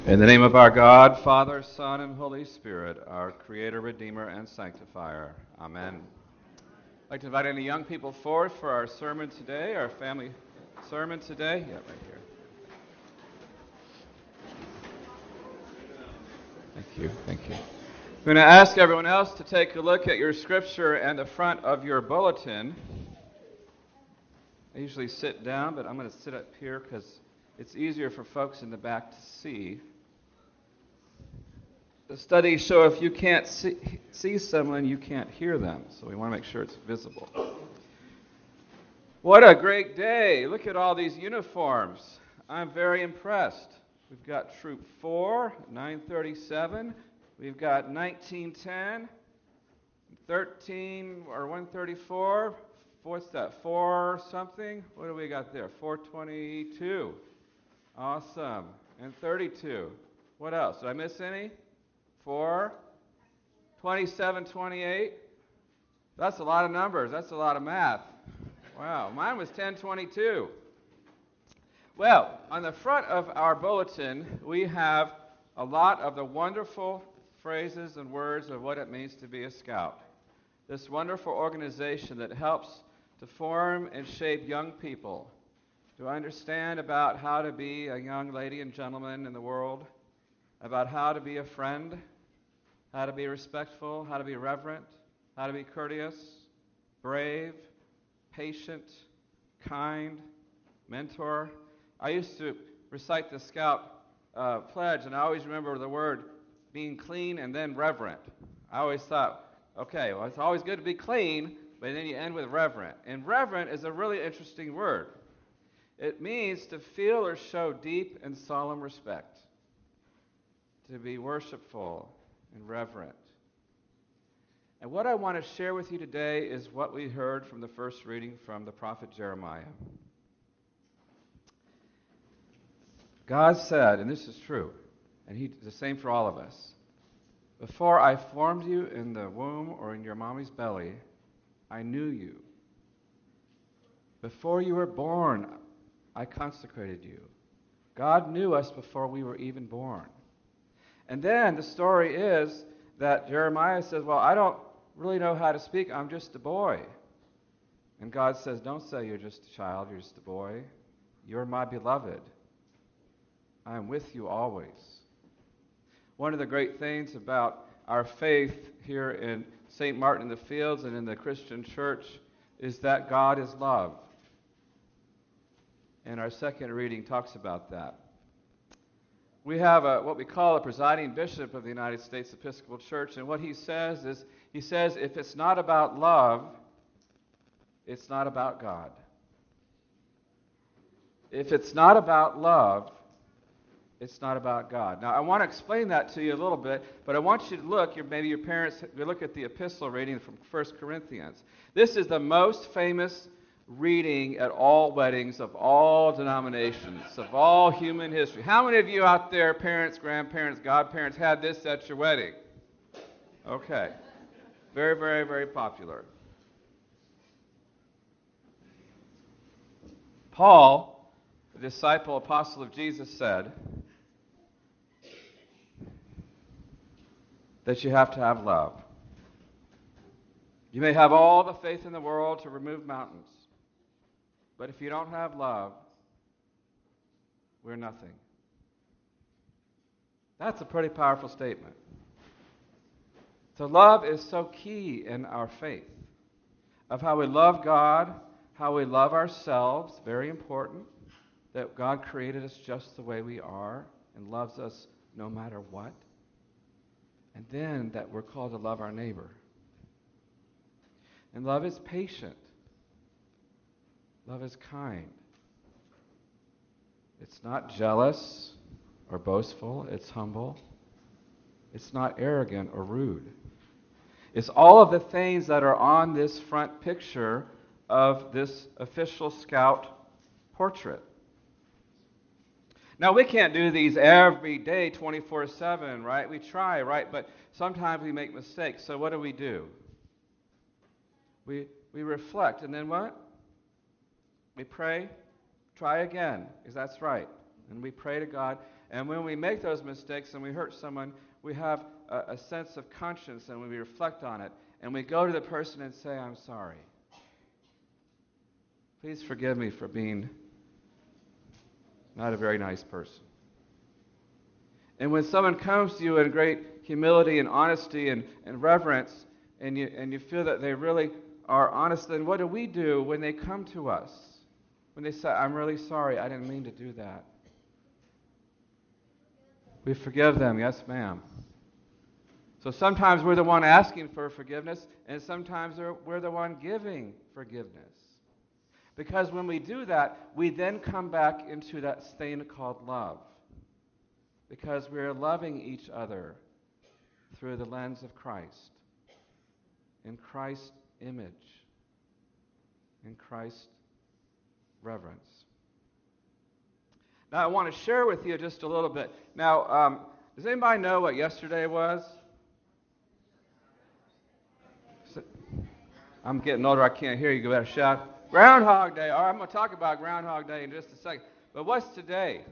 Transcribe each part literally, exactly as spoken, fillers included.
In the name of our God, Father, Son, and Holy Spirit, our Creator, Redeemer, and Sanctifier. Amen. I'd like to invite any young people forward for our sermon today, our family sermon today. Yeah, right here. Thank you, thank you. I'm going to ask everyone else to take a look at your scripture and the front of your bulletin. I usually sit down, but I'm going to sit up here because it's easier for folks in the back to see. The studies show if you can't see, see someone, you can't hear them. So we want to make sure it's visible. What a great day. Look at all these uniforms. I'm very impressed. We've got Troop four, nine thirty-seven. We've got nineteen ten, thirteen or one thirty-four. What's that, four something? What do we got there? four twenty-two. Awesome. And thirty-two. What else? Did I miss any? four, twenty-seven, twenty-eight. That's a lot of numbers. That's a lot of math. Wow, mine was ten twenty-two. Well, on the front of our bulletin, we have a lot of the wonderful phrases and words of what it means to be a scout. This wonderful organization that helps to form and shape young people to understand about how to be a young lady and gentleman in the world, about how to be a friend, how to be respectful, how to be reverent, how to be courteous, brave, patient, kind, mentor. I used to recite the Scout uh, pledge, and I always remember the word being clean and then reverent. I always thought, okay, well, it's always good to be clean, but then you end with reverent. And reverent is a really interesting word. It means to feel or show deep and solemn respect, to be worshipful and reverent. And what I want to share with you today is what we heard from the first reading from the prophet Jeremiah. God said, and this is true, and He's the same for all of us, before I formed you in the womb or in your mommy's belly, I knew you. Before you were born, I consecrated you. God knew us before we were even born. And then the story is that Jeremiah says, well, I don't really know how to speak. I'm just a boy. And God says, don't say you're just a child, you're just a boy. You're my beloved. I am with you always. One of the great things about our faith here in Saint Martin in the Fields and in the Christian church is that God is love. And our second reading talks about that. We have a, what we call a presiding bishop of the United States Episcopal Church, and what he says is, he says, if it's not about love, it's not about God. If it's not about love, it's not about God. Now, I want to explain that to you a little bit, but I want you to look, your, maybe your parents, look at the epistle reading from First Corinthians. This is the most famous reading at all weddings of all denominations, of all human history. How many of you out there, parents, grandparents, godparents, had this at your wedding? Okay. Very, very, very popular. Paul, the disciple, apostle of Jesus, said that you have to have love. You may have all the faith in the world to remove mountains, but if you don't have love, we're nothing. That's a pretty powerful statement. So love is so key in our faith, of how we love God, how we love ourselves, very important, that God created us just the way we are and loves us no matter what. And then that we're called to love our neighbor. And love is patient. Love is kind. It's not jealous or boastful. It's humble. It's not arrogant or rude. It's all of the things that are on this front picture of this official scout portrait. Now, we can't do these every day, twenty-four seven, right? We try, right? But sometimes we make mistakes. So what do we do? We we reflect, and then what? We pray, try again, because that's right. And we pray to God, And when we make those mistakes and we hurt someone, we have a, a sense of conscience, and when we reflect on it, and we go to the person and say, I'm sorry. Please forgive me for being not a very nice person. And when someone comes to you in great humility and honesty and, and reverence, and you, and you feel that they really are honest, then what do we do when they come to us? When they say, I'm really sorry, I didn't mean to do that. We forgive them, yes, ma'am. So sometimes we're the one asking for forgiveness, and sometimes we're the one giving forgiveness. Because when we do that, we then come back into that thing called love. Because we're loving each other through the lens of Christ, in Christ's image, in Christ's reverence. Now, I want to share with you just a little bit. Now, um, does anybody know what yesterday was? I'm getting older, I can't hear you. Go ahead and shout. Groundhog Day. All right, I'm going to talk about Groundhog Day in just a second. But what's today?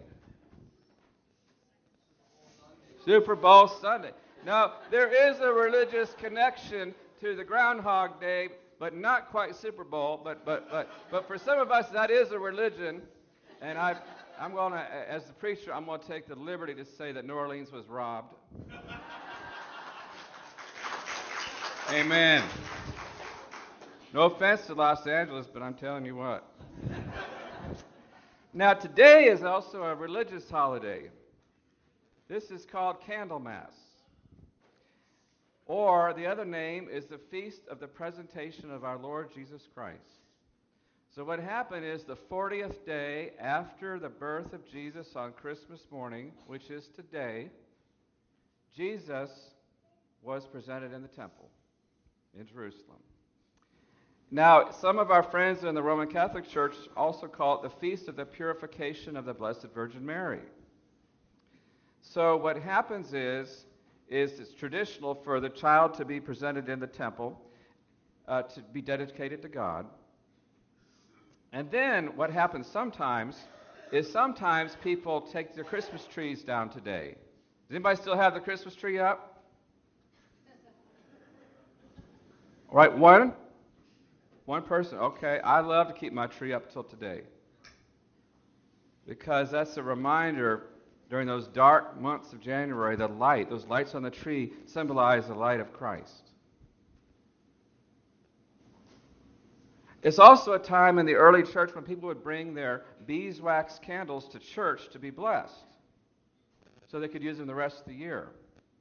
Super Bowl Sunday. Now, there is a religious connection to the Groundhog Day, but not quite Super Bowl. But but but but for some of us, that is a religion. And I, I'm going to, as the preacher, I'm going to take the liberty to say that New Orleans was robbed. Amen. No offense to Los Angeles, but I'm telling you what. Now, today is also a religious holiday. This is called Candlemas. Or the other name is the Feast of the Presentation of our Lord Jesus Christ. So what happened is the fortieth day after the birth of Jesus on Christmas morning, which is today, Jesus was presented in the temple in Jerusalem. Now, some of our friends in the Roman Catholic Church also call it the Feast of the Purification of the Blessed Virgin Mary. So what happens is, is it's traditional for the child to be presented in the temple, uh, to be dedicated to God. And then what happens sometimes is sometimes people take their Christmas trees down today. Does anybody still have the Christmas tree up? All right, one? One person, okay. I love to keep my tree up till today. Because that's a reminder during those dark months of January, the light, those lights on the tree symbolize the light of Christ. It's also a time in the early church when people would bring their beeswax candles to church to be blessed, so they could use them the rest of the year.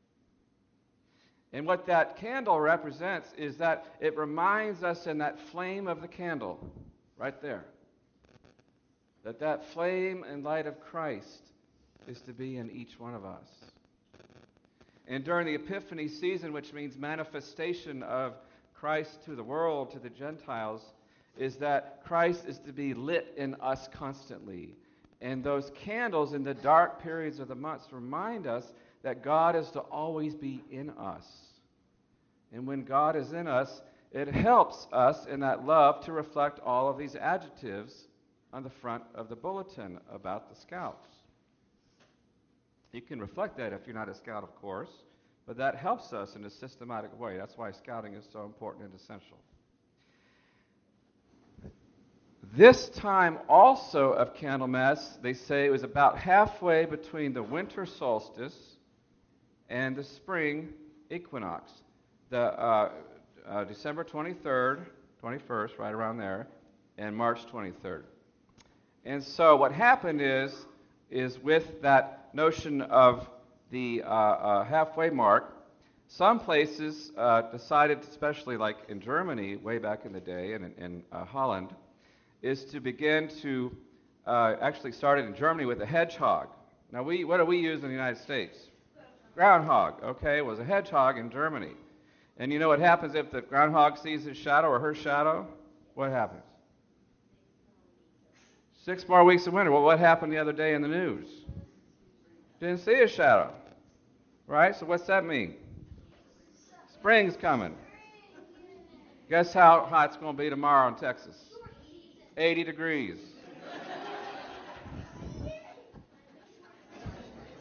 And what that candle represents is that it reminds us in that flame of the candle, right there, that that flame and light of Christ is to be in each one of us. And during the Epiphany season, which means manifestation of Christ to the world, to the Gentiles, is that Christ is to be lit in us constantly. And those candles in the dark periods of the months remind us that God is to always be in us. And when God is in us, it helps us in that love to reflect all of these adjectives on the front of the bulletin about the Scouts. You can reflect that if you're not a Scout, of course, but that helps us in a systematic way. That's why Scouting is so important and essential. This time also of Candlemas, they say it was about halfway between the winter solstice and the spring equinox. The uh, uh, December twenty-third, twenty-first, right around there, and March twenty-third. And so what happened is, is with that notion of the uh, uh, halfway mark, some places uh, decided, especially like in Germany way back in the day, and in, in uh, Holland, is to begin to uh, actually started in Germany with a hedgehog. Now, we what do we use in the United States? Groundhog. Okay, it was a hedgehog in Germany. And you know what happens if the groundhog sees his shadow or her shadow? What happens? Six more weeks of winter. Well, what happened the other day in the news? Didn't see a shadow. Right? So what's that mean? Spring's coming. Guess how hot it's going to be tomorrow in Texas? eighty degrees.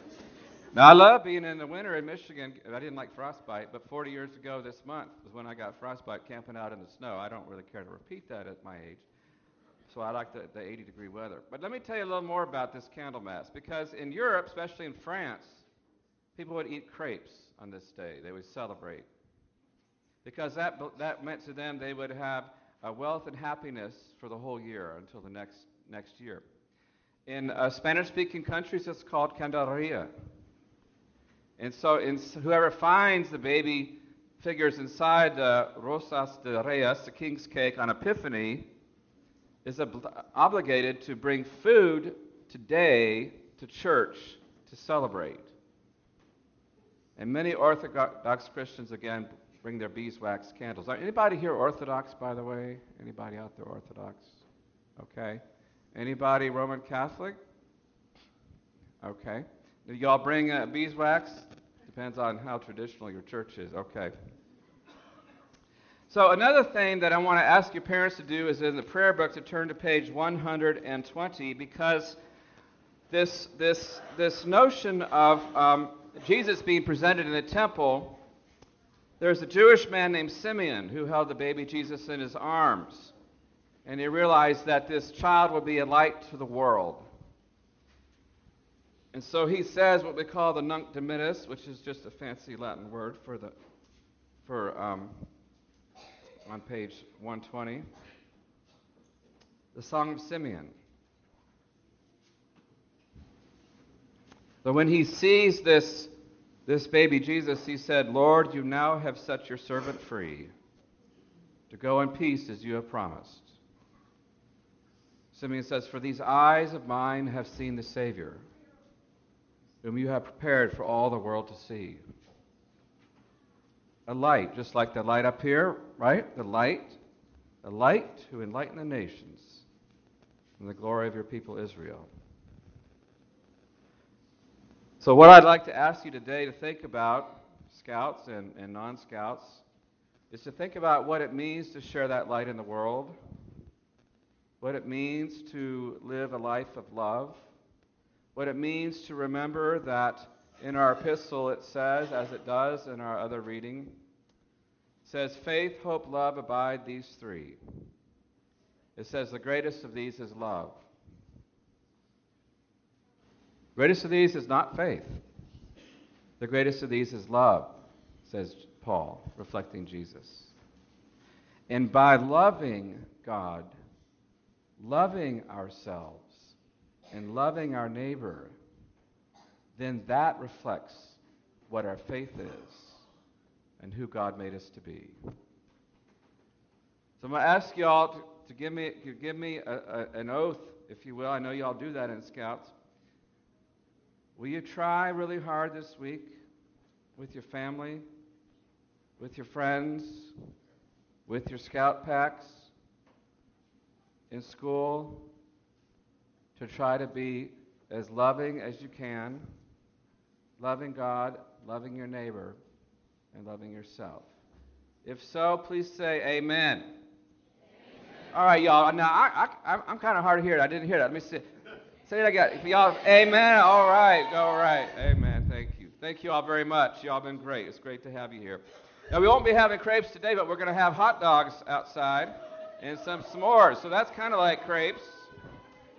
Now, I love being in the winter in Michigan. I didn't like frostbite, but forty years ago this month was when I got frostbite camping out in the snow. I don't really care to repeat that at my age, so I like the, the eighty degree weather. But let me tell you a little more about this Candlemas, because in Europe, especially in France, people would eat crepes on this day. They would celebrate, because that, that meant to them they would have uh, wealth and happiness for the whole year until the next, next year. In uh, Spanish-speaking countries, it's called Candelaria. And so in, whoever finds the baby figures inside the Rosas de Reyes, the king's cake, on Epiphany, is ob- obligated to bring food today to church to celebrate. And many Orthodox Christians, again, bring their beeswax candles. Are anybody here Orthodox, by the way? Anybody out there Orthodox? Okay. Anybody Roman Catholic? Okay. Do y'all bring uh, beeswax? Depends on how traditional your church is. Okay. So another thing that I want to ask your parents to do is in the prayer book to turn to page one hundred twenty, because this this this notion of um, Jesus being presented in the temple, there's a Jewish man named Simeon who held the baby Jesus in his arms, and he realized that this child would be a light to the world. And so he says what we call the Nunc Dimittis, which is just a fancy Latin word for the for um, on page one twenty, the Song of Simeon. So when he sees this this baby Jesus, he said, "Lord, you now have set your servant free to go in peace as you have promised." Simeon says, "For these eyes of mine have seen the Savior, whom you have prepared for all the world to see." A light, just like the light up here, right? The light, the light who enlighten the nations and the glory of your people Israel. So what I'd like to ask you today to think about, scouts and, and non-scouts, is to think about what it means to share that light in the world, what it means to live a life of love, what it means to remember that in our epistle it says, as it does in our other reading, it says, faith, hope, love, abide, these three. It says the greatest of these is love. The greatest of these is not faith. The greatest of these is love, says Paul, reflecting Jesus. And by loving God, loving ourselves, and loving our neighbor, then that reflects what our faith is and who God made us to be. So I'm going to ask you all to, to give me, to give me a, a, an oath, if you will. I know you all do that in Scouts. Will you try really hard this week with your family, with your friends, with your Scout packs, in school, to try to be as loving as you can, loving God, loving your neighbor, and loving yourself? If so, please say amen. Amen. All right, y'all. Now, I, I, I'm kind of hard to hear. I didn't hear that. Let me see. Say it again. If y'all, amen. All right. All right. Amen. Thank you. Thank you all very much. Y'all been great. It's great to have you here. Now, we won't be having crepes today, but we're going to have hot dogs outside and some s'mores. So that's kind of like crepes.